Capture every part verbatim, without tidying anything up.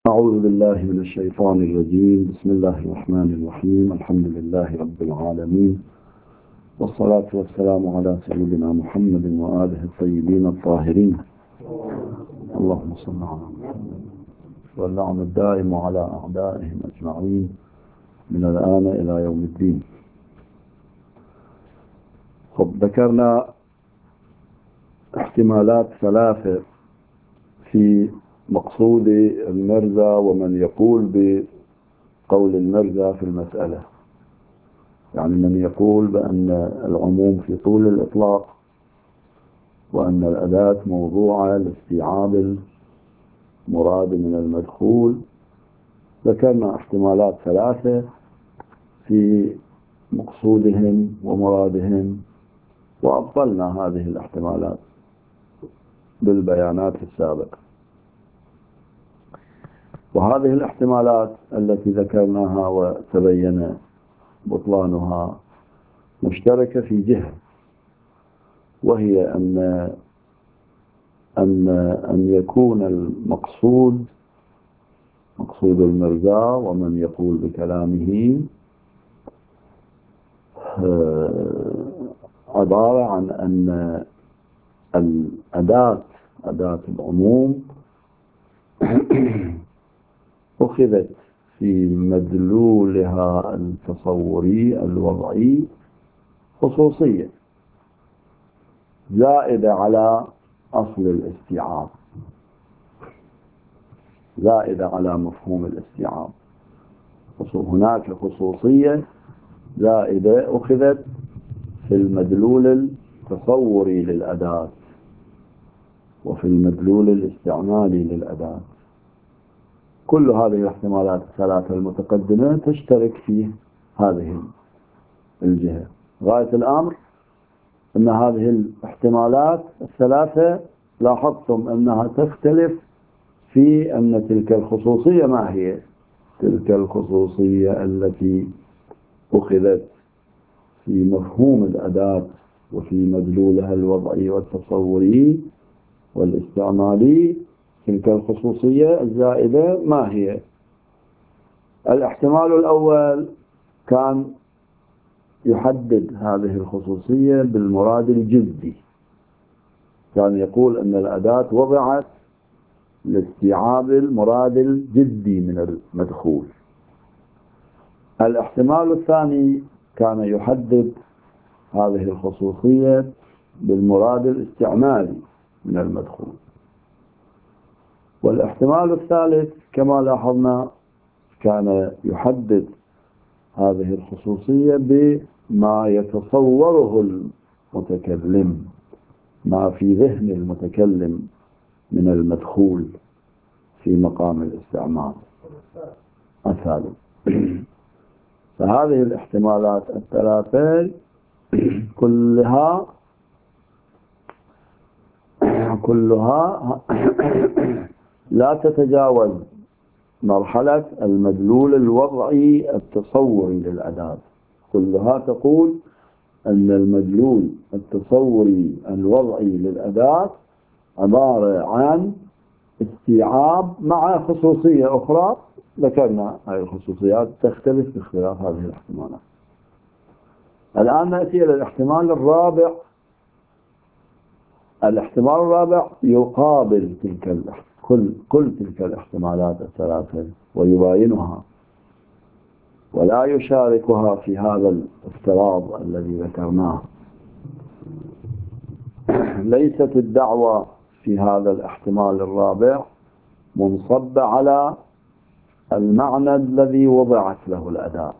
أعوذ بالله من الشيطان الرجيم. بسم الله الرحمن الرحيم. الحمد لله رب العالمين، والصلاة والسلام على سيدنا محمد وآله الطيبين الطاهرين. اللهم صل على محمد، واللعن الدائم على أعدائهم أجمعين من الآن إلى يوم الدين. خب، ذكرنا احتمالات ثلاثة في مقصود المرزا ومن يقول بقول المرزا في المسألة، يعني من يقول بأن العموم في طول الإطلاق، وأن الأداة موضوعة لاستيعاب المراد من المدخول. ذكرنا احتمالات ثلاثة في مقصودهم ومرادهم، وأبطلنا هذه الاحتمالات بالبيانات السابقة. وهذه الاحتمالات التي ذكرناها وتبين بطلانها مشتركة في جهة، وهي أن أن أن يكون المقصود مقصود المرزا ومن يقول بكلامه عبارة عن أن الأداة أداة العموم أخذت في مدلولها التصوري الوضعي خصوصية زائدة على أصل الاستيعاب، زائدة على مفهوم الاستيعاب. هناك خصوصية زائدة أخذت في المدلول التصوري للأداة وفي المدلول الاستعمالي للأداة. كل هذه الاحتمالات الثلاثة المتقدمة تشترك في هذه الجهة. غاية الأمر أن هذه الاحتمالات الثلاثة لاحظتم أنها تختلف في أن تلك الخصوصية ما هي. تلك الخصوصية التي أخذت في مفهوم الأداة وفي مدلولها الوضعي والتصوري والاستعمالي، تلك الخصوصية الزائدة ما هي؟ الاحتمال الأول كان يحدد هذه الخصوصية بالمراد الجدي، كان يقول أن الأداة وضعت لاستيعاب المراد الجدي من المدخول. الاحتمال الثاني كان يحدد هذه الخصوصية بالمراد الاستعمالي من المدخول. والاحتمال الثالث كما لاحظنا كان يحدد هذه الخصوصية بما يتصوره المتكلم، ما في ذهن المتكلم من المدخول في مقام الاستعمال الثالث. فهذه الاحتمالات الثلاثة كلها كلها لا تتجاوز مرحلة المدلول الوضعي التصوري للأداة. كلها تقول أن المدلول التصوري الوضعي للأداة عبارة عن استيعاب مع خصوصية أخرى. ذكرنا هذه الخصوصيات تختلف باختلاف هذه الاحتمالات. الآن نأتي إلى الاحتمال الرابع. الاحتمال الرابع يقابل تلك كل, كل تلك الاحتمالات الثلاثة ويباينها ولا يشاركها في هذا الافتراض الذي ذكرناه. ليست الدعوة في هذا الاحتمال الرابع منصبة على المعنى الذي وضعت له الأداة.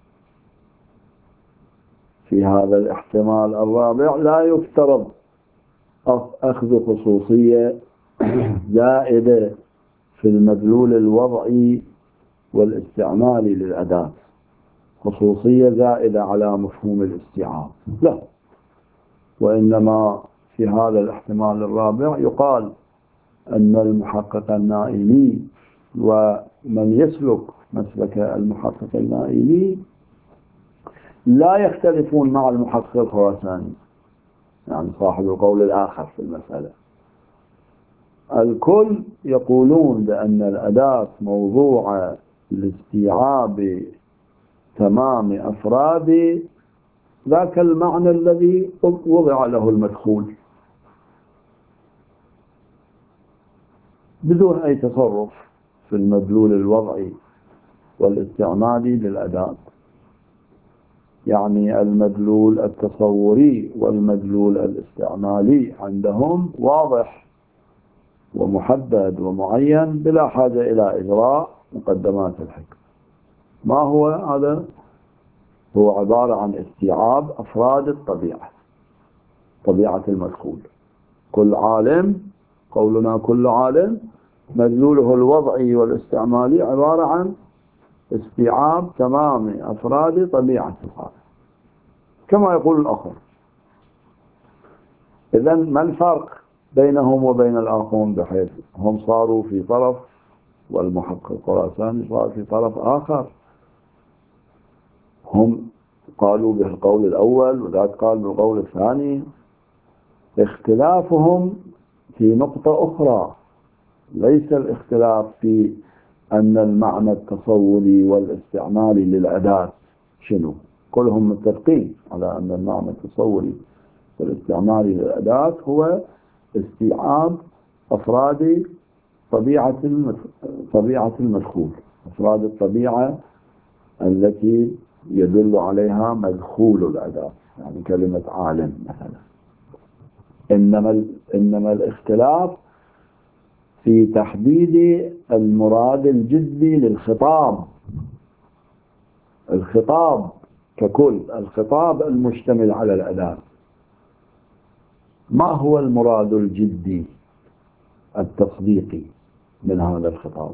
في هذا الاحتمال الرابع لا يفترض أخذ خصوصية زائدة في المدلول الوضعي والاستعمالي للأداة، خصوصية زائدة على مفهوم الاستيعاب، لا. وإنما في هذا الاحتمال الرابع يقال أن المحقق النائلي ومن يسلك مسلك المحقق النائلي لا يختلفون مع المحقق الخراساني، يعني صاحب القول الآخر في المسألة. الكل يقولون بأن الأداة موضوعة لاستيعاب تمام أفراد ذاك المعنى الذي وضع له المدخول بدون أي تصرف في المدلول الوضعي والاستعمالي للأداة. يعني المدلول التصوري والمدلول الاستعمالي عندهم واضح ومحدد ومعين بلا حاجة إلى إجراء مقدمات الحكم. ما هو هذا؟ هو عبارة عن استيعاب أفراد الطبيعة، طبيعة المدخول. كل عالم، قولنا كل عالم، مدلوله الوضعي والاستعمالي عبارة عن استيعاب تمام أفراد طبيعة العالم كما يقول الآخر. إذن ما الفرق بينهم وبين الآخرون بحيث هم صاروا في طرف والمحقق الخراساني صار في طرف آخر؟ هم قالوا بالقول الأول وذاك قال بالقول الثاني. اختلافهم في نقطة أخرى، ليس الاختلاف في أن المعنى التصوري والاستعمالي للأداة شنو. كلهم متفقين على أن المعنى التصوري والاستعمالي للأداة هو استيعاب أفراد طبيعة طبيعة المدخول، أفراد الطبيعة التي يدل عليها مدخول الأداة، يعني كلمة عالم مثلا. إنما إنما الاختلاف في تحديد المراد الجدي للخطاب. الخطاب ككل، الخطاب المشتمل على الأداة، ما هو المراد الجدي التصديقي من هذا الخطاب؟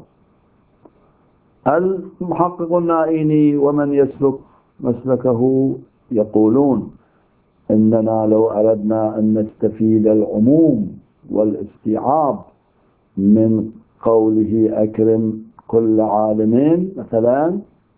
المحقق النائيني ومن يسلك مسلكه يقولون إننا لو أردنا أن نستفيد العموم والاستيعاب من قوله أكرم كل عالمين مثلا،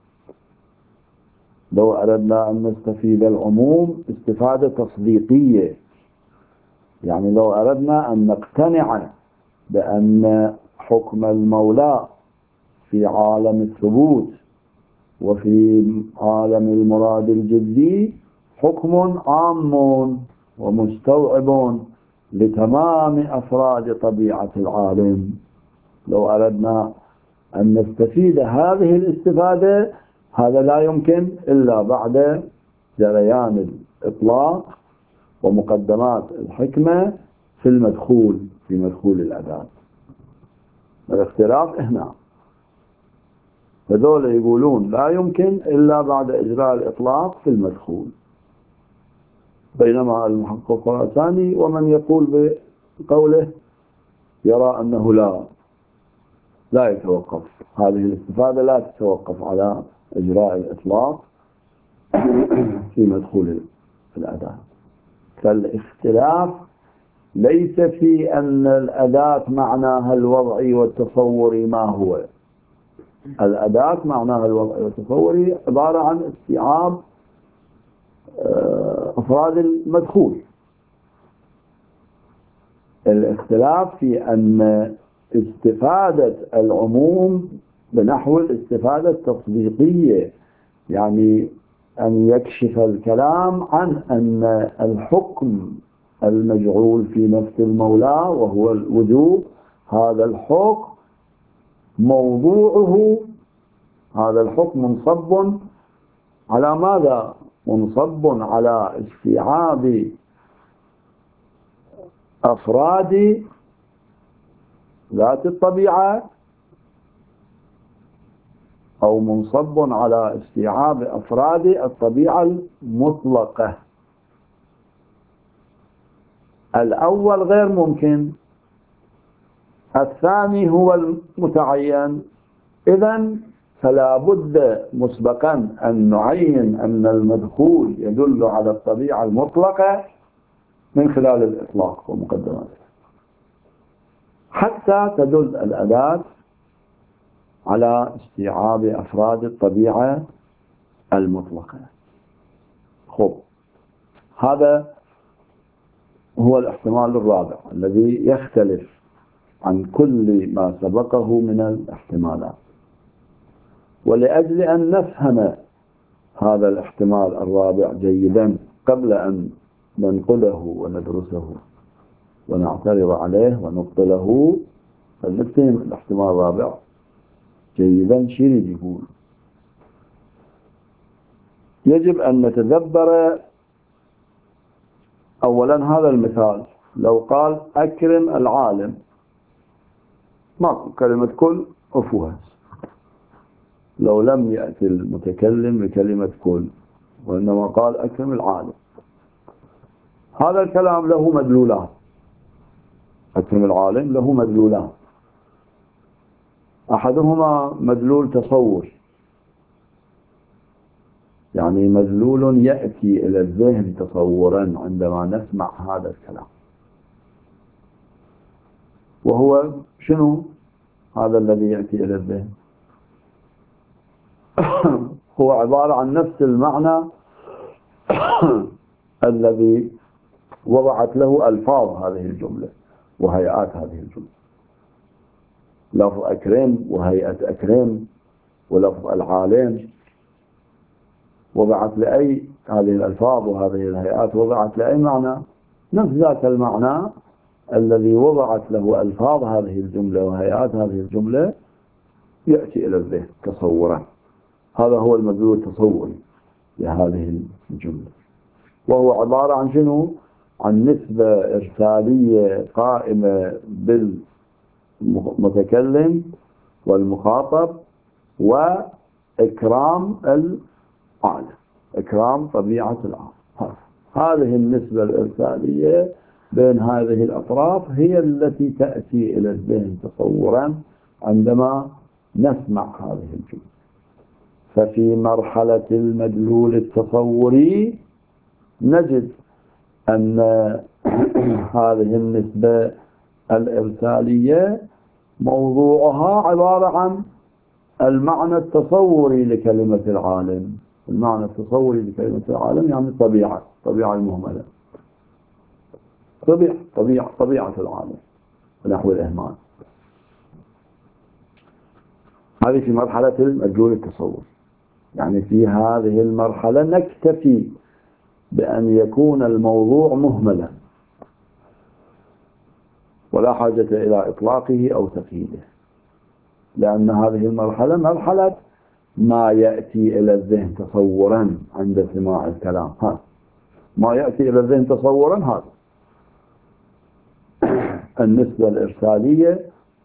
لو أردنا أن نستفيد العموم استفادة تصديقية، يعني لو أردنا أن نقتنع بأن حكم المولى في عالم الثبوت وفي عالم المراد الجدي حكم عام ومستوعب لتمام أفراد طبيعة العالم، لو أردنا أن نستفيد هذه الاستفادة هذا لا يمكن إلا بعد جريان الإطلاق ومقدمات الحكمة في المدخول، في مدخول الأداة. الاختلاف هنا، هذول يقولون لا يمكن إلا بعد إجراء الإطلاق في المدخول، بينما المحقق الخراساني ومن يقول بقوله يرى أنه لا لا يتوقف، هذه الاستفادة لا تتوقف على إجراء الإطلاق في مدخول الأداة. فالاختلاف ليس في أن الأداة معناها الوضعي والتصوري ما هو. الأداة معناها الوضعي والتصوري عبارة عن استيعاب أفراد المدخول. الاختلاف في أن استفادة العموم بنحو الاستفادة التصديقية، يعني أن يكشف الكلام عن أن الحكم المجعول في نفس المولى وهو الوجوب، هذا الحكم موضوعه، هذا الحكم منصب على ماذا؟ منصب على استيعاب أفراد ذات الطبيعة، أو منصب على استيعاب أفراد الطبيعة المطلقة. الأول غير ممكن، الثاني هو المتعين. إذن فلا بد مسبقا أن نعين أن المدخول يدل على الطبيعة المطلقة من خلال الإطلاق ومقدماته، حتى تدل الأداة على استيعاب أفراد الطبيعة المطلقة. خب، هذا هو الاحتمال الرابع الذي يختلف عن كل ما سبقه من الاحتمالات. ولأجل أن نفهم هذا الاحتمال الرابع جيدا قبل أن ننقله وندرسه ونعترض عليه ونبطله، فنفهم الاحتمال الرابع جيدا. شيري يقول يجب أن نتدبر أولا هذا المثال. لو قال أكرم العالم، ما كلمة كل أفوها، لو لم يأتي المتكلم بكلمة كل وإنما قال أكرم العالم، هذا الكلام له مدلولان. أكرم العالم له مدلولان، أحدهما مدلول تصور، يعني مدلول يأتي إلى الذهن تصورا عندما نسمع هذا الكلام، وهو شنو هذا الذي يأتي إلى الذهن؟ هو عبارة عن نفس المعنى الذي وضعت له ألفاظ هذه الجملة وهيئات هذه الجملة. لفظ أكرم وهيئة أكرم ولفظ العالم وضعت لأي هذه الألفاظ وهذه الهيئات وضعت لأي معنى؟ نفس ذاك المعنى الذي وضعت له ألفاظ هذه الجملة وهيئات هذه الجملة يأتي إلى الذهن تصورا. هذا هو المدلول التصوري لهذه الجملة، وهو عبارة عن شنو؟ عن نسبة إرسالية قائمة بالمتكلم والمخاطب وإكرام العالم، إكرام طبيعة العالم. هذه النسبة الإرسالية بين هذه الأطراف هي التي تأتي إلى الذهن تصورا عندما نسمع هذه الجملة. ففي مرحلة المدلول التصوري نجد أن هذه النسبة الإرسالية موضوعها عبارة عن المعنى التصوري لكلمة العالم. المعنى التصوري لكلمة العالم يعني الطبيعة، الطبيعة المهملة، طبيعة طبيعة طبيعة العالم نحو الإهمال. هذه في مرحلة المدلول التصوري. يعني في هذه المرحلة نكتفي بأن يكون الموضوع مهملا ولا حاجة إلى إطلاقه أو تقييده، لأن هذه المرحلة مرحلة ما يأتي إلى الذهن تصورا عند سماع الكلام. هذا ما يأتي إلى الذهن تصورا، هذا النسبة الإرسالية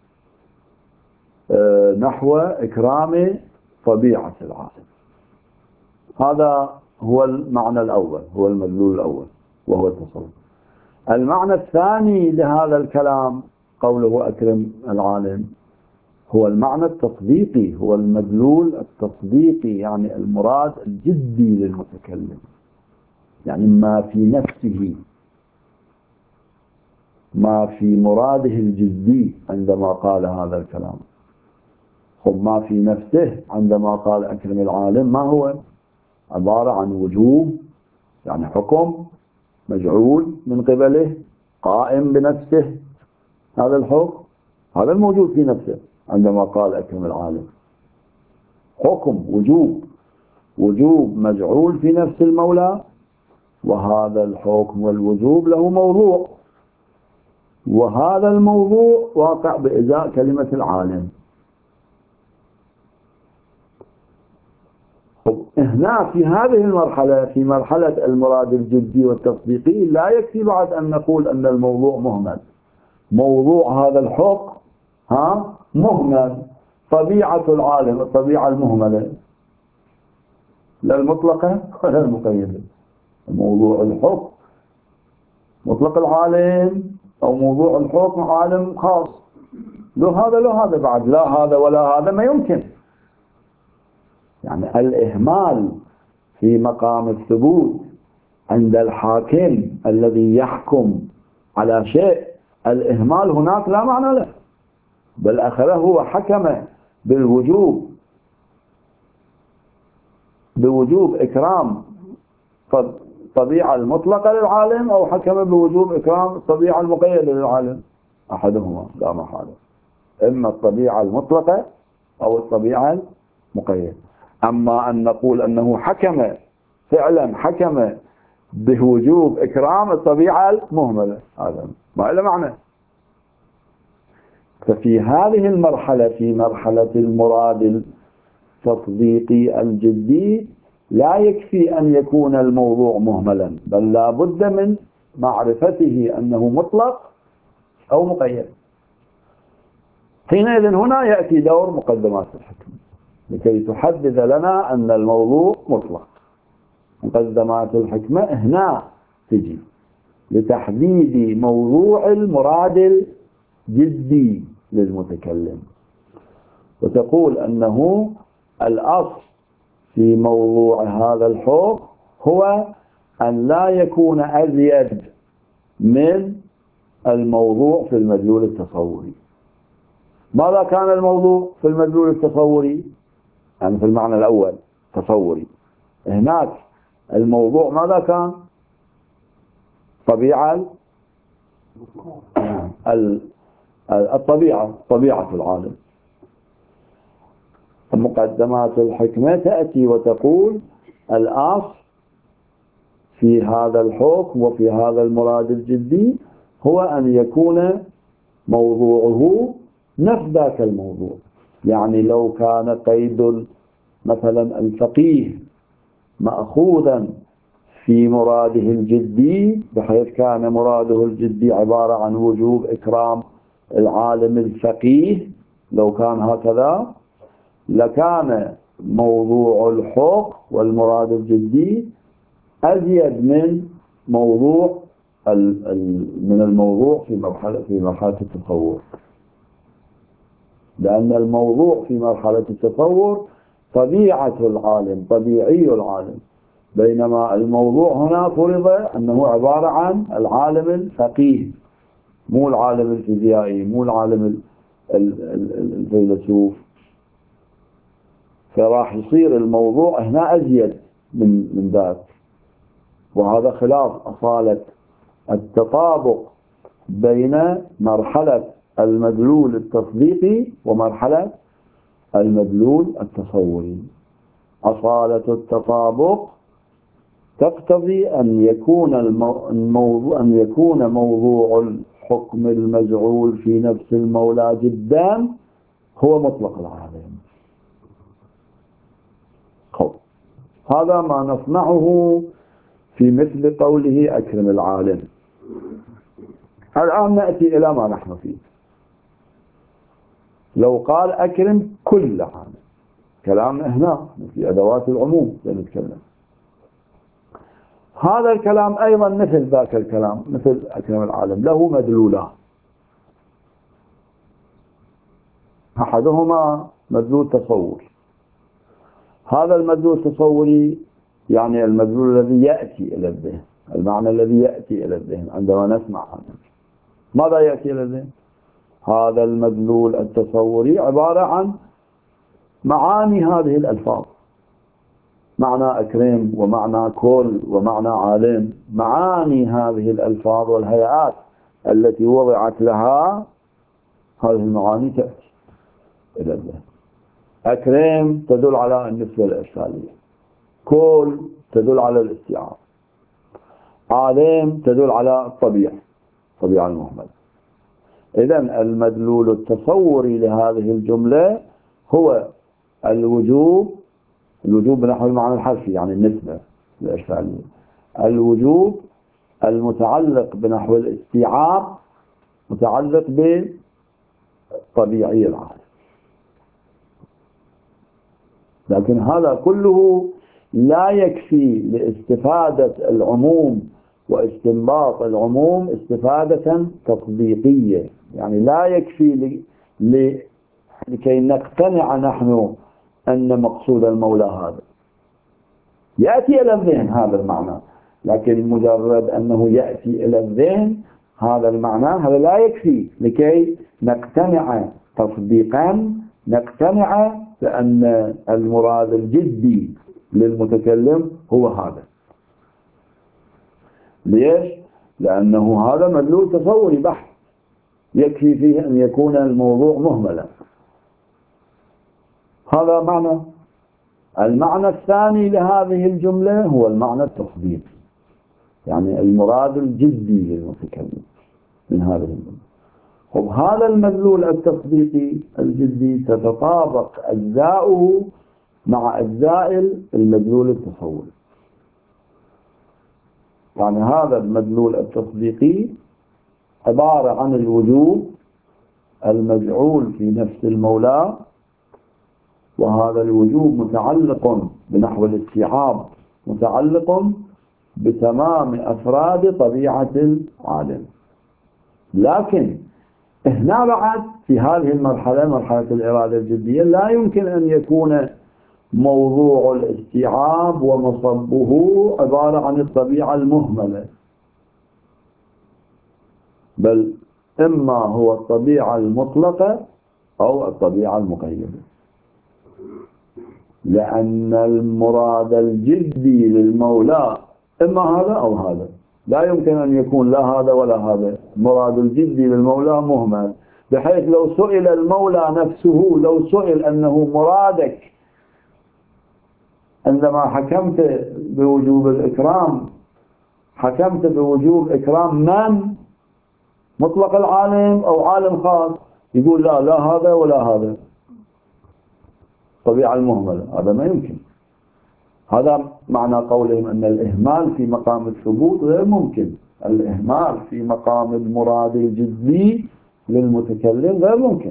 نحو إكرام طبيعة العالم. هذا هو المعنى الأول، هو المدلول الأول وهو التصور. المعنى الثاني لهذا الكلام قوله أكرم العالم هو المعنى التطبيقي، هو المدلول التطبيقي، يعني المراد الجدي للمتكلم، يعني ما في نفسه، ما في مراده الجدي عندما قال هذا الكلام. خب ما في نفسه عندما قال أكرم العالم ما هو؟ عبارة عن وجوب، يعني حكم مجعول من قبله قائم بنفسه. هذا الحكم هذا الموجود في نفسه عندما قال أكرم العالم، حكم وجوب، وجوب مجعول في نفس المولى، وهذا الحكم والوجوب له موضوع، وهذا الموضوع واقع بإزاء كلمة العالم. هنا في هذه المرحلة، في مرحلة المراد الجدي والتصديقي، لا يكفي بعد أن نقول أن الموضوع مهمل. موضوع هذا الحكم ها مهمل، طبيعة العالم الطبيعة المهملة، لا المطلقة ولا المقيدة. موضوع الحكم مطلق العالم أو موضوع الحكم عالم خاص، لو هذا لو هذا بعد، لا هذا ولا هذا ما يمكن. يعني الإهمال في مقام الثبوت عند الحاكم الذي يحكم على شيء، الإهمال هناك لا معنى له، بل أخذه هو حكم بالوجوب، بوجوب إكرام الطبيعة المطلقة للعالم، أو حكم بوجوب إكرام الطبيعة المقيدة للعالم. أحدهما لا محالة، إما الطبيعة المطلقة أو الطبيعة المقيدة. أما أن نقول أنه حكم فعلا حكم بوجوب إكرام الطبيعة المهملة، هذا ما له معنى. ففي هذه المرحلة، في مرحلة المراد التطبيقي الجدي، لا يكفي أن يكون الموضوع مهملا، بل لا بد من معرفته أنه مطلق أو مقيد. حينئذ هنا يأتي دور مقدمات الحكمة لكي تحدد لنا أن الموضوع مطلق. مقدمات الحكمة هنا تجي لتحديد موضوع المراد الجدي للمتكلم، وتقول أنه الأصل في موضوع هذا الحكم هو أن لا يكون أزيد من الموضوع في المدلول التصوري. ماذا كان الموضوع في المدلول التصوري؟ يعني في المعنى الأول تصوري، هناك الموضوع ماذا كان؟ طبيعة الطبيعة طبيعة العالم. مقدمات الحكمة تأتي وتقول الأصل في هذا الحكم وفي هذا المراد الجدي هو أن يكون موضوعه نفس ذاك الموضوع. يعني لو كان قيد مثلا الفقيه مأخوذا في مراده الجدي، بحيث كان مراده الجدي عبارة عن وجوب إكرام العالم الفقيه، لو كان هكذا لكان موضوع الحكم والمراد الجدي أزيد من موضوع من الموضوع في مرحلة في مرحلة التصور، لأن الموضوع في مرحلة التصور طبيعة العالم، طبيعي العالم، بينما الموضوع هنا فرض أنه عبارة عن العالم الفقيه، مو العالم الفيزيائي، مو العالم الفيلسوف. فراح يصير الموضوع هنا أزيد من من ذاك، وهذا خلاف أصالة التطابق بين مرحلة المدلول التصديقي ومرحلة المدلول التصوري. أصالة التطابق تقتضي أن يكون الموضوع أن يكون موضوع الحكم المجعول في نفس المولى جدا هو مطلق العالم. هذا ما نصنعه في مثل قوله أكرم العالم. الآن نأتي إلى ما نحن فيه. لو قال أكرم كل عالم، كلام هنا في أدوات العموم سنتكلم، هذا الكلام أيضا مثل ذاك الكلام، مثل أكرم العالم، له مدلولان. أحدهما مدلول تصور، هذا المدلول التصوري يعني المدلول الذي يأتي إلى الذهن، المعنى الذي يأتي إلى الذهن عندما نسمع عنه. ماذا يأتي إلى الذهن؟ هذا المدلول التصوري عبارة عن معاني هذه الألفاظ، معنى أكرم ومعنى كل ومعنى عالم، معاني هذه الألفاظ والهيئات التي وضعت لها هذه المعاني تأتي إلى الذهن. أكرم تدل على النسبة الإرسالية، كل تدل على الاستيعاب، عالم تدل على الطبيعة، الطبيعة المهملة. إذن المدلول التصوري لهذه الجملة هو الوجوب، الوجوب بنحو المعنى الحرفي يعني النسبة الإرسالية، الوجوب المتعلق بنحو الاستيعاب متعلق بالطبيعي العالم. لكن هذا كله لا يكفي لاستفادة العموم واستنباط العموم استفادة تطبيقية، يعني لا يكفي ل... لكي نقتنع نحن أن مقصود المولى هذا. يأتي إلى الذهن هذا المعنى، لكن مجرد أنه يأتي إلى الذهن هذا المعنى هذا لا يكفي لكي نقتنع تطبيقا، نقتنع بأن المراد الجدي للمتكلم هو هذا. ليش؟ لأنه هذا مدلول تصوري بحت، يكفي فيه أن يكون الموضوع مهملا. هذا معنى. المعنى الثاني لهذه الجملة هو المعنى التطبيقي، يعني المراد الجدي للمتكلم من هذه الجملة. وبهذا المدلول التطبيقي الجدي تتطابق أجزاؤه مع أجزاء المدلول التصوري. يعني هذا المدلول التطبيقي عبارة عن الوجوب المجعول في نفس المولى، وهذا الوجوب متعلق بنحو الاستيعاب، متعلق بتمام أفراد طبيعة العالم. لكن هنا بعد في هذه المرحلة، مرحلة الإرادة الجدية، لا يمكن أن يكون موضوع الاستيعاب ومصبه عبارة عن الطبيعة المهملة، بل إما هو الطبيعة المطلقة أو الطبيعة المقيدة، لأن المراد الجدي للمولى إما هذا أو هذا، لا يمكن أن يكون لا هذا ولا هذا. المراد الجدي للمولى مهمل، بحيث لو سئل المولى نفسه، لو سئل أنه مرادك عندما حكمت بوجوب الإكرام، حكمت بوجوب إكرام من؟ مطلق العالم أو عالم خاص؟ يقول لا لا هذا ولا هذا، طبيعة المهملة. هذا ما يمكن. هذا معنى قولهم أن الإهمال في مقام الثبوت غير ممكن. الإهمال في مقام المراد الجدي للمتكلم غير ممكن.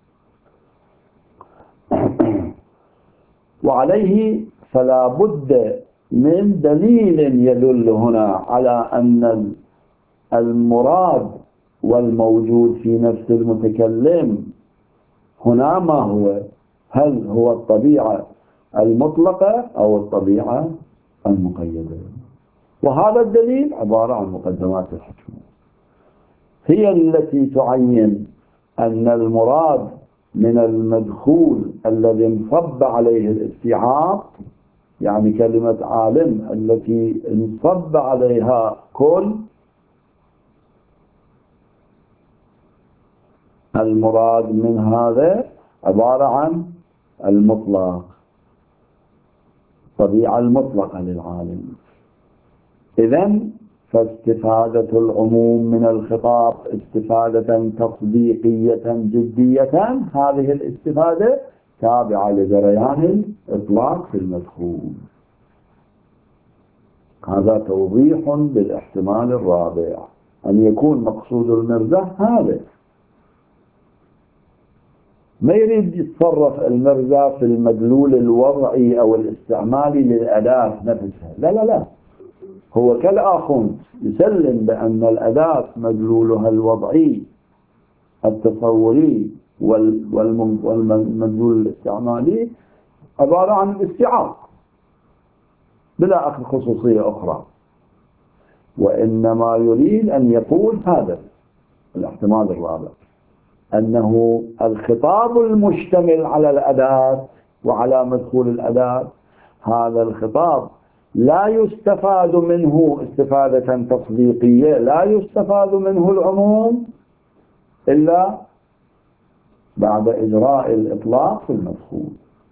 وعليه فلا بد من دليل يدل هنا على أن المراد والموجود في نفس المتكلم هنا ما هو؟ هل هو الطبيعة المطلقة أو الطبيعة المقيدة؟ وهذا الدليل عبارة عن مقدمات الحكمة، هي التي تعين أن المراد من المدخول الذي انصب عليه الاستيعاب، يعني كلمة عالم التي انصب عليها كل، المراد من هذا عبارة عن المطلق، الطبيعة المطلقة للعالم. إذن فاستفادة العموم من الخطاب استفادة تصديقية جدية، هذه الاستفادة تابعة لجريان الإطلاق في المدخول. هذا توضيح للاحتمال الرابع، أن يكون مقصود المرزة هذا. ما يريد يتصرف المرزا في المدلول الوضعي أو الاستعمالي للأداة نفسها، لا لا لا، هو كالآخون يسلم بأن الأداة مدلولها الوضعي التصوري والمدلول الاستعمالي عبارة عن الاستيعاب بلا أخذ خصوصية أخرى، وإنما يريد أن يقول هذا الاحتمال الرابع، أنه الخطاب المشتمل على الأداة وعلى مدخول الأداة، هذا الخطاب لا يستفاد منه استفادة تصديقية، لا يستفاد منه العموم إلا بعد إجراء الإطلاق في المدخول.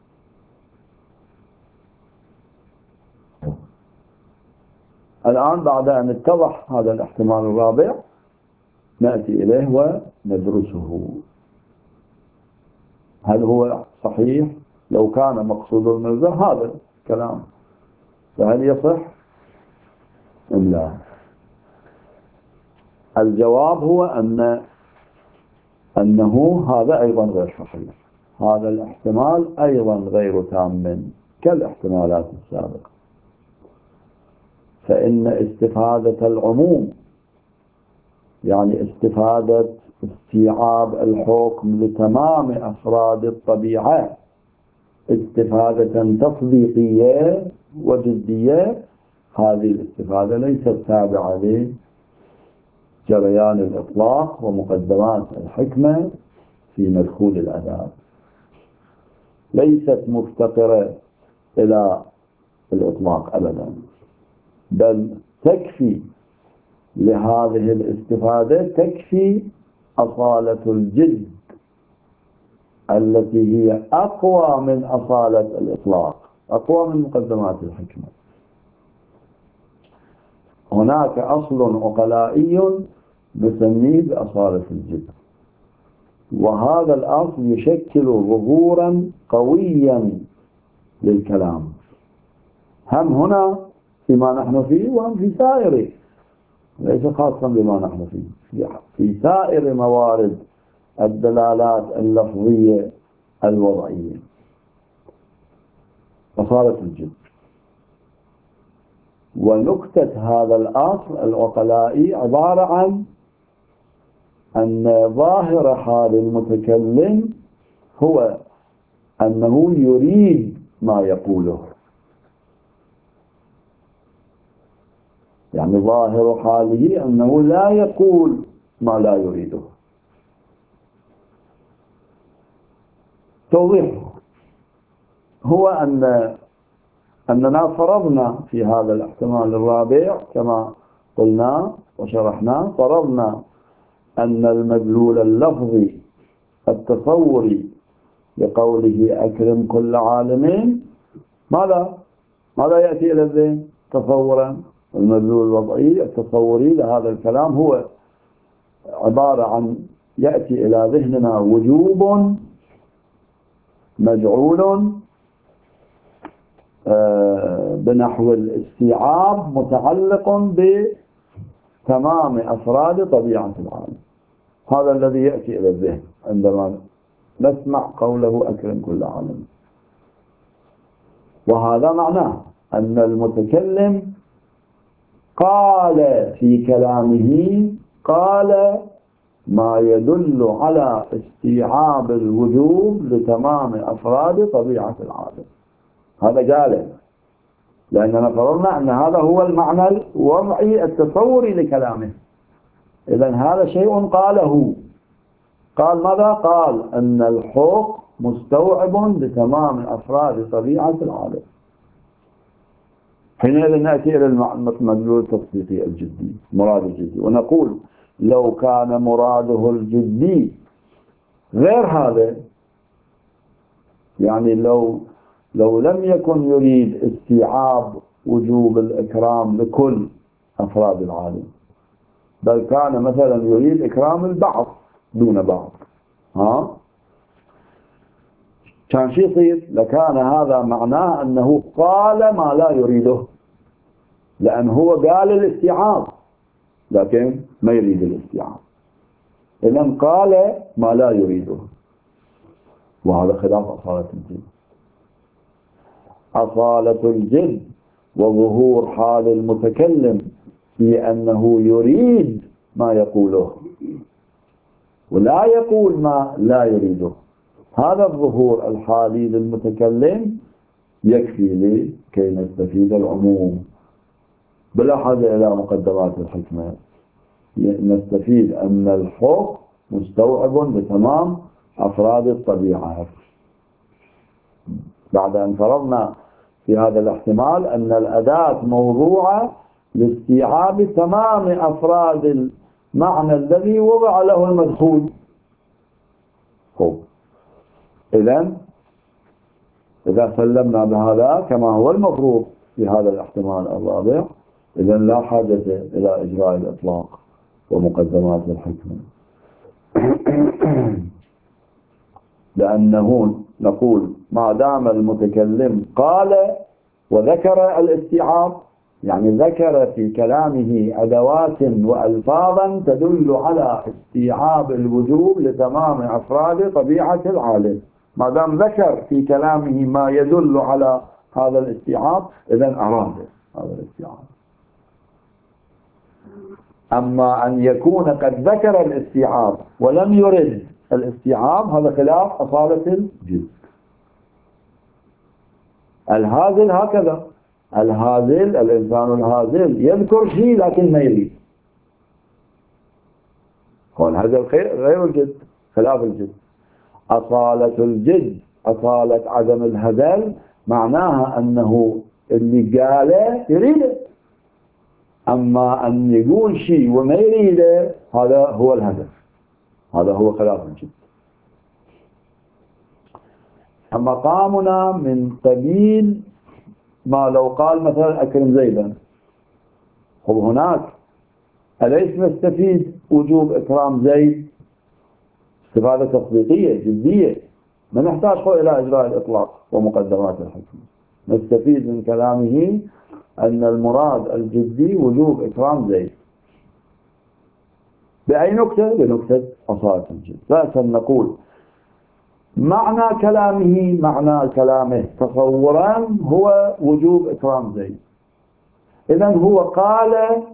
الآن بعد أن اتضح هذا الاحتمال الرابع نأتي إليه وندرسه. هل هو صحيح؟ لو كان مقصود المرزا هذا الكلام فهل يصح أم لا؟ الجواب هو أن أنه هذا أيضا غير صحيح، هذا الاحتمال أيضا غير تام كالاحتمالات السابقة، فإن استفادة العموم يعني استفادة استيعاب الحكم لتمام أفراد الطبيعة استفادة تصديقية وجدية، هذه الاستفادة ليست تابعة لجريان الإطلاق ومقدمات الحكمة في مدخول الأداة، ليست مفتقرة إلى الإطلاق أبدا، بل تكفي لهذه الاستفادة، تكفي أصالة الجد التي هي أقوى من أصالة الإطلاق، أقوى من مقدمات الحكمة. هناك أصل عقلائي نسميه بأصالة الجد، وهذا الأصل يشكل ظهورا قويا للكلام، هم هنا فيما نحن فيه وهم في سائره، ليس خاصا بما نحن فيه، في سائر موارد الدلالات اللفظية الوضعية. أصالة الجد. ونكتة هذا الأصل العقلائي عبارة عن أن ظاهر حال المتكلم هو أنه يريد ما يقوله، يعني ظاهر حاله أنه لا يقول ما لا يريده. توضيحه هو أن أننا فرضنا في هذا الاحتمال الرابع كما قلنا وشرحنا، فرضنا أن المدلول اللفظي التصوري لقوله أكرم كل عالم ماذا؟ ماذا يأتي إلى الذهن تصورا؟ المدلول الوضعي التصوري لهذا الكلام هو عبارة عن يأتي إلى ذهننا وجوب مجعول بنحو الاستيعاب متعلق بتمام أفراد طبيعة العالم. هذا الذي يأتي إلى الذهن عندما نسمع قوله أكرم كل عالم، وهذا معناه أن المتكلم قال في كلامه قال ما يدل على استيعاب الوجوب لتمام أفراد طبيعة العالم. هذا قاله لأننا فرضنا أن هذا هو المعنى الوضعي التصوري لكلامه. إذن هذا شيء قاله. قال ماذا؟ قال أن الحق مستوعب لتمام أفراد طبيعة العالم. حينئذ نأتي إلى المدلول التصديقي الجدي، مراد الجدي، ونقول لو كان مراده الجدي غير هذا، يعني لو لو لم يكن يريد استيعاب وجوب الإكرام لكل أفراد العالم، بل كان مثلا يريد إكرام البعض دون بعض، ها كان شو يصير؟ لكان هذا معناه أنه قال ما لا يريده، لأن هو قال الاستيعاب لكن ما يريد الاستيعاب، إذن قال ما لا يريده، وهذا خلاف أصالة الجد. أصالة الجد وظهور حال المتكلم في أنه يريد ما يقوله ولا يقول ما لا يريده، هذا الظهور الحالي للمتكلم يكفي لكي نستفيد العموم بلا حاجة إلى مقدمات الحكمة. نستفيد أن الحق مستوعب لتمام أفراد الطبيعة، بعد أن فرضنا في هذا الاحتمال أن الأداة موضوعة لاستيعاب تمام أفراد المعنى الذي وضع له المدخول. إذن إذا سلمنا بهذا كما هو المفروض في هذا الاحتمال الرابع، إذن لا حاجة إلى إجراء الإطلاق ومقدمات الحكمة، لأنه نقول ما دام المتكلم قال وذكر الاستيعاب، يعني ذكر في كلامه أدوات وألفاظا تدل على استيعاب الوجوب لتمام أفراد طبيعة العالم، ما دام ذكر في كلامه ما يدل على هذا الاستيعاب إذن أراد هذا الاستيعاب. أما أن يكون قد ذكر الاستيعاب ولم يرد الاستيعاب هذا خلاف أصالة الجد. الهازل هكذا، الهازل الإنسان الهازل يذكر شيء لكن ما يريد، هو الهزل غير الجد، خلاف الجد. أصالة الجد، أصالة عدم الهزل، معناها أنه اللي قاله يريده، أما أن يقول شيء وما يريده هذا هو الهدف، هذا هو خلاف الجد. مقامنا من قبيل ما لو قال مثلا أكرم زيدا، هو هناك أليس نستفيد وجوب إكرام زيد استفادة تطبيقية جدية، ما نحتاج إلى إجراء الإطلاق ومقدمات الحكم، نستفيد من كلامه أن المراد الجدي وجوب إكرام زيد. بأي نكتة؟ بنكتة أصالة الجد. فأسا نقول معنى كلامه معنى كلامه تصورا هو وجوب إكرام زيد، إذن هو قال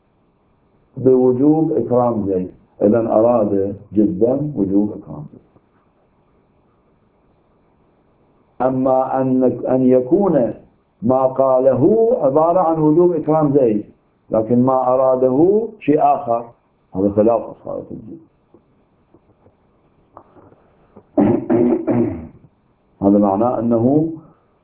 بوجوب إكرام زيد، إذن أراد جدا وجوب إكرام زيد. أما أن أن يكون ما قاله عبارة عن وجوب إكرام زيد لكن ما أراده شيء آخر، هذا خلاف أصالة الجد. هذا معناه أنه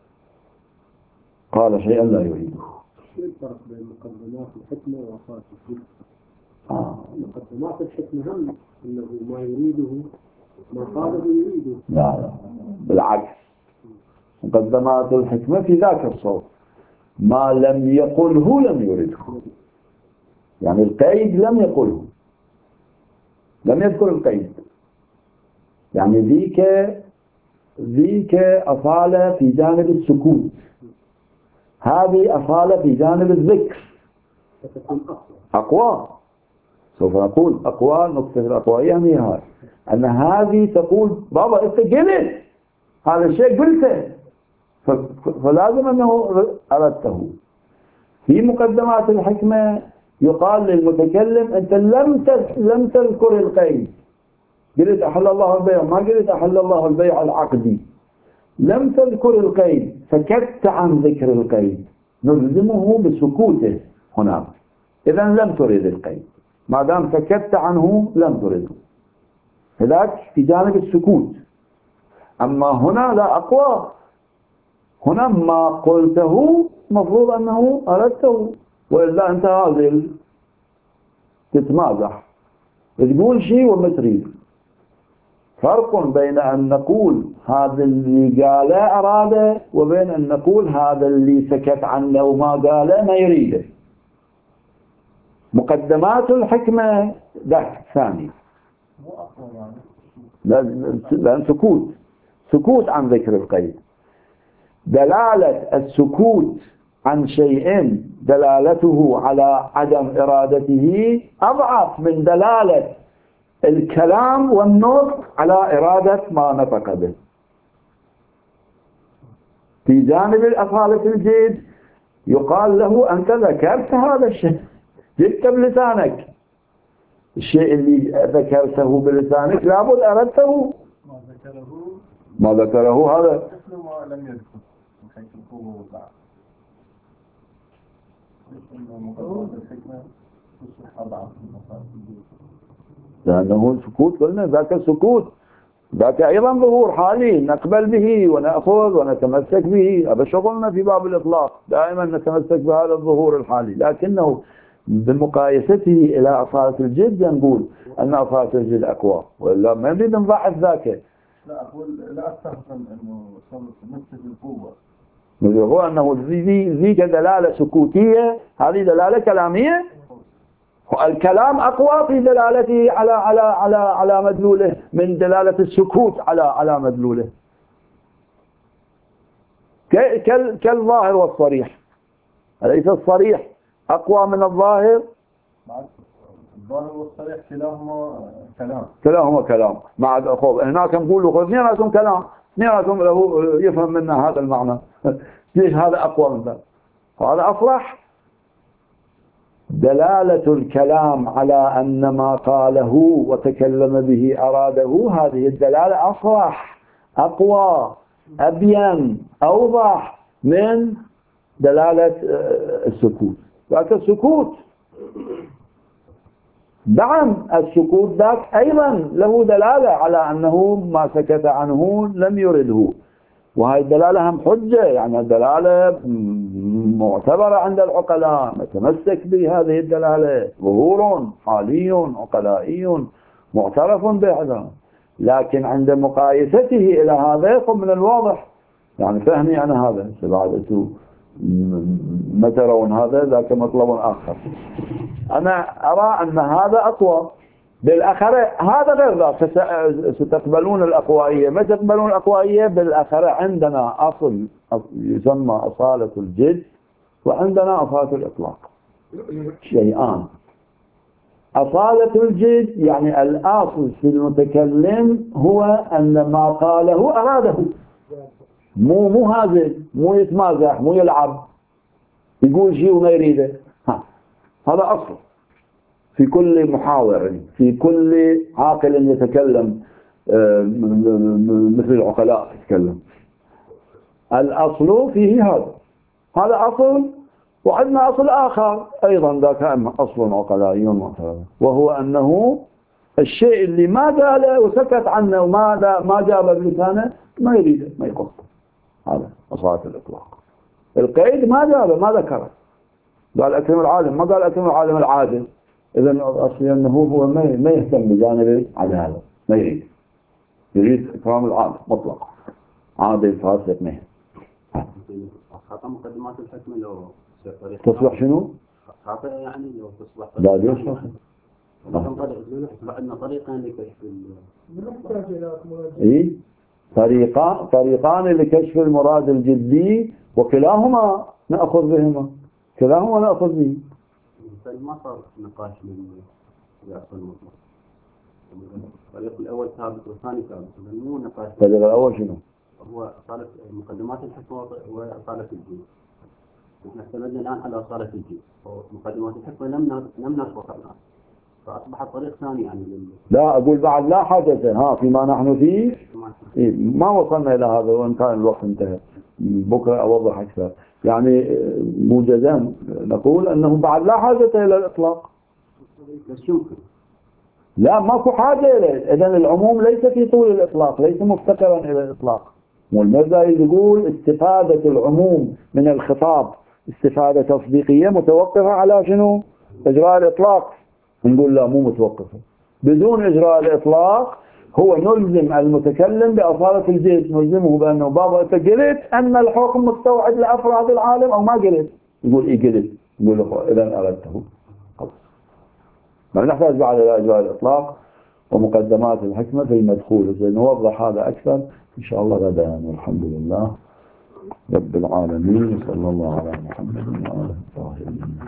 قال شيئا لا يريده. شو الفرق بين مقدمات الحكمة وأصالة الجد؟ آه. مقدمات الحكمة هم أنه ما يريده ما قاله يريده. لا لا بالعكس، مقدمات الحكمة في ذاك الصوت ما لم يقله لم يرده، يعني القيد لم يقله، لم يذكر القيد، يعني ذيك ذيك أصالة في جانب السكوت، هذه أصالة في جانب الذكر أقوى. سوف نقول أقوى، نقطة الأقوى يعني هاي أن هذه تقول بابا أنت قلت هذا الشيء قلته، فلازم أنه أردته. في مقدمات الحكمة يقال للمتكلم أنت لم لم تذكر القيد، قلت أحل الله البيع، ما قلت أحل الله البيع العقدي، لم تذكر القيد فكت عن ذكر القيد، نلزمه بسكوته هناك. إذن لم تريد القيد، ما دام سكت عنه لم تريده، هذاك في جانب السكوت. أما هنا لا أقوى، هنا ما قلته مفروض أنه أردته، وإلا أنت هذا تتمازح تقول شيء وما تريد. فرق بين أن نقول هذا اللي قاله أراده وبين أن نقول هذا اللي سكت عنه وما قاله ما يريده. مقدمات الحكمة ذاك ثاني، لأن سكوت سكوت عن ذكر القيد. دلالة السكوت عن شيء دلالته على عدم إرادته أضعف من دلالة الكلام والنطق على إرادة ما نطق به. في جانب الأصالة الجد يقال له أنت ذكرت هذا الشيء، جبت بلسانك، الشيء اللي ذكرته بلسانك لابد أردته. ما ذكره ما ذكره هذا مثل ما لم يذكر من حيث القوة والضعف. مقدمات الحكمة تصبح أضعف من أصالة الجد، لأنه السكوت قلنا ذاك السكوت ذاك أيضا ظهور حالي نقبل به ونأخذ ونتمسك به. هذا شغلنا في باب الإطلاق، دائما نتمسك بهذا الظهور الحالي، لكنه بمقايسته إلى أصالة الجد نقول أن أصالة الجد أقوى، ولا ما نريد نضعف ذاك. لا أقول لا أستخدم أنه صمت نفس القوة، هو أنه ذيك دلالة سكوتية، هذه دلالة كلامية. الكلام أقوى في دلالته على على على على مدلوله من دلالة السكوت على على مدلوله، كالظاهر والصريح. أليس الصريح أقوى من الظاهر؟ الظاهر والصريح كلاهما كلام، كلاهما كلام. مع خوف هناك نقول خذ اثنيناتهم كلام، اثنيناتهم له يفهم منا هذا المعنى. ليش هذا أقوى من ذلك؟ هذا أصرح. دلالة الكلام على أن ما قاله وتكلم به أراده، هذه الدلالة أصرح أقوى أبين أوضح من دلالة السكوت. ذاك السكوت نعم، السكوت ذاك أيضا له دلالة على أنه ما سكت عنه لم يرده، وهذه الدلالة هم حجة، يعني الدلالة معتبرة عند العقلاء، نتمسك بهذه الدلالة، ظهور حالي عقلائي معترف بهذا، لكن عند مقايسته إلى هذا يكون من الواضح، يعني فهمي أنا هذا بعد أنتم ما ترون هذا ذاك مطلب آخر. أنا أرى أن هذا أقوى بالآخرة، هذا غير ذاك ستقبلون الأقوائية، ما تقبلون الأقوائية بالآخرة. عندنا أصل يسمى أصالة الجد، وعندنا أصالة الإطلاق، شيئان. أصالة الجد يعني الأصل في المتكلم هو أن ما قاله أراده، مو مو هذا، مو يتمازح، مو يلعب، يقول شيء وما يريده. هذا أصل في كل محاور، في كل عاقل يتكلم مثل العقلاء يتكلم. الأصل فيه هذا، هذا أصل. وعندنا أصل آخر أيضا ذاك أصل عقلائي معتبر، وهو أنه الشيء اللي ما قاله وسكت عنه وما ما جاب بلسانه ما يريده، ما يقصده. هذا أصالة الإطلاق. القيد ما جابه، ما ذكره، قال أكرم العالم، ما قال أكرم العالم العادل. إذن أصلي أنه هو ما يهتم بجانب العدالة، ما يريد، يريد إكرام العالم مطلق، عادل فاسق ما يهتم. خطأ مقدمات الحكمة لو تصبح شنو؟ خطأ يعني لو تصبح لا ليش خطأ؟ يصبح عندنا طريقان لكشف إيه؟ طريقان طريقان لكشف المراد الجدي، وكلاهما نأخذ بهما، كلاهما نأخذ به. ما صار نقاش من الأصل المطلق. الطريق الأول ثابت والثاني ثابت، مو نقاش. الطريق الأول شنو؟ هو أصالة مقدمات الحكمة وأصالة الدين. نحن استندنا الآن على أصالة الدين، ومقدمات الحكمة لم لم نسبق الآن، فأصبح الطريق ثاني يعني لل... لا أقول بعد لا حاجة ها فيما نحن فيه. إيه ما وصلنا إلى هذا، وإن كان الوقت انتهى، بكرة أوضح أكثر. يعني موجزا نقول أنه بعد لا حاجة إلى الإطلاق. بس يمكن لا ماكو حاجة إليه. إذن العموم ليس في طول الإطلاق، ليس مفتقرا إلى الإطلاق. والمرزا يقول استفادة العموم من الخطاب استفادة تصديقية متوقفة على شنو؟ إجراء الإطلاق. نقول لا مو متوقفة. بدون إجراء الإطلاق هو نلزم المتكلم بأصالة الجد، نلزمه بأنه بابا أنت قلت أن الحكم مستوعب لأفراد العالم أو ما قلت؟ يقول إيه قلت. يقول له إذا أردته خلاص. ما نحتاج بعد إلى إجراء الإطلاق ومقدمات الحكمة في المدخول. سنوضح هذا أكثر إن شاء الله غدا، والحمد لله رب العالمين، صلى الله على محمد وآله الطاهرين.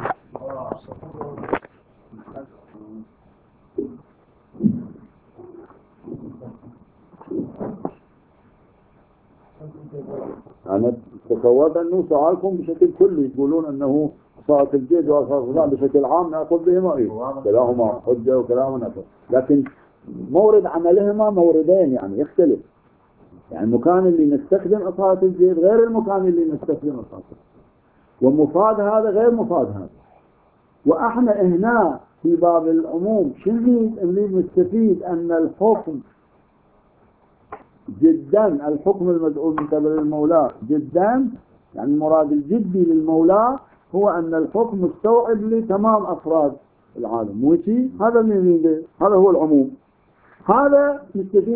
أنا تصورت أنه سؤالكم بشكل كلي تقولون أنه صلاة الجد وصلاة الصلاة بشكل عام نأخذ بهما إيه؟ كلاهما حجة وكلاهما نأخذ، لكن مورد عملهما موردين يعني يختلف. يعني المكان اللي نستخدم أصالة الجد غير المكان اللي نستخدم أصالة الجد، ومفاد هذا غير مفاد هذا. وإحنا هنا في باب العموم شنو اللي نستفيد؟ أن الحكم جدا، الحكم المدعو من قبل المولى جدا، يعني المراد الجدي للمولى هو أن الحكم مستوعب لتمام أفراد العالم. وشي هذا من هذا هو العموم. هذا نستفيد